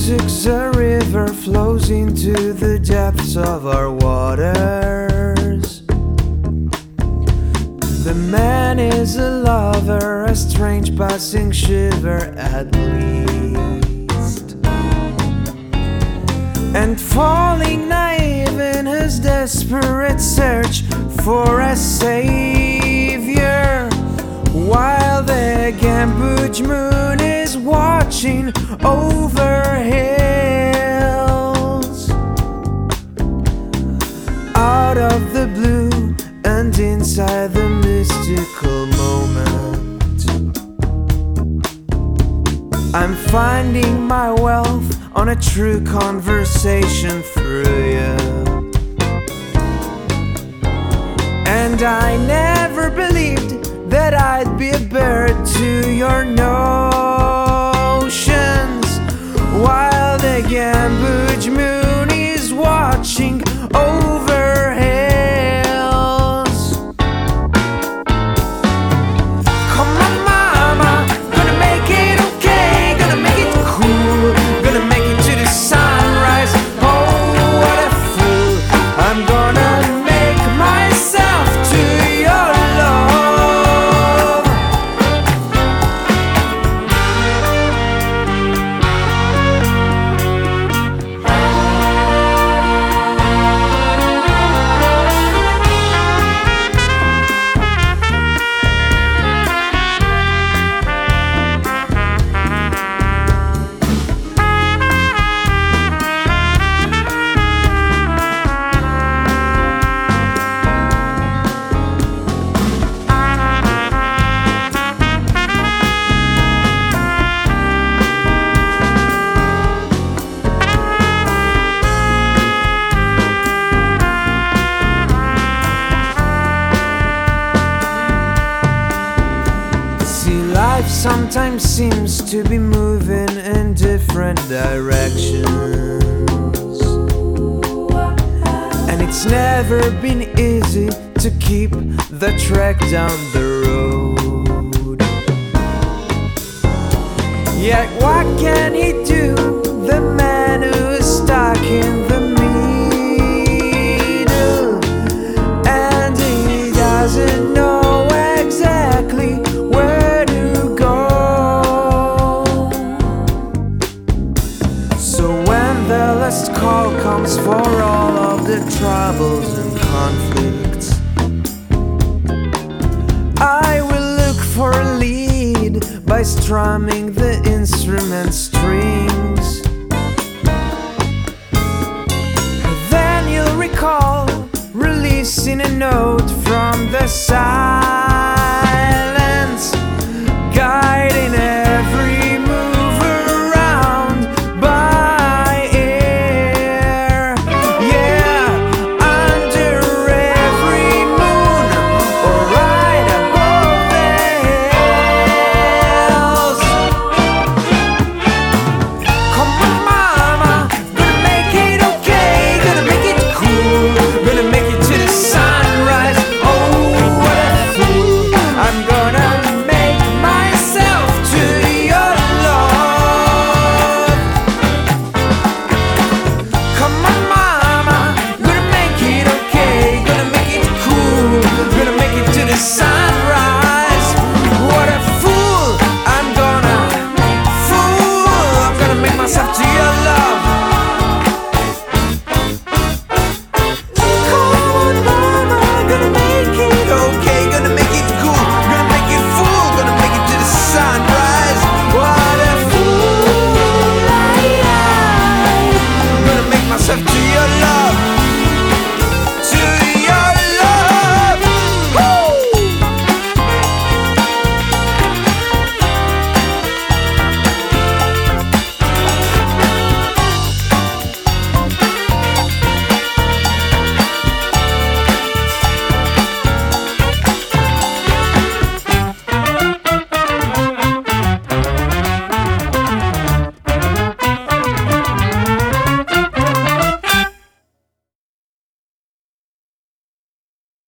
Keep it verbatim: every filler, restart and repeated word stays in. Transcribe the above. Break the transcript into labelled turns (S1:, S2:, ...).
S1: music's a river, flows into the depths of our waters. The man is a lover, a strange passing shiver at least, and falling naive in his desperate search for a savior, while the Gambuj moon is watching over hills. Out of the blue and inside the mystical moment, I'm finding my wealth on a true conversation through you. And I never believed that I'd be a bird to your notions, while the Gambuj moon is watching over hills. Come on mama, gonna make it okay, gonna make it cool, gonna make it to the sunrise. Oh, what a fool, I'm gonna make myself to your love. Life sometimes seems to be moving in different directions, and it's never been easy to keep the track down the road. Yet what can he do, the man who is stuck in the middle, and he doesn't know exactly where to go. So when the last call comes for all of the troubles and conflicts, I will look for a lead by strumming the instruments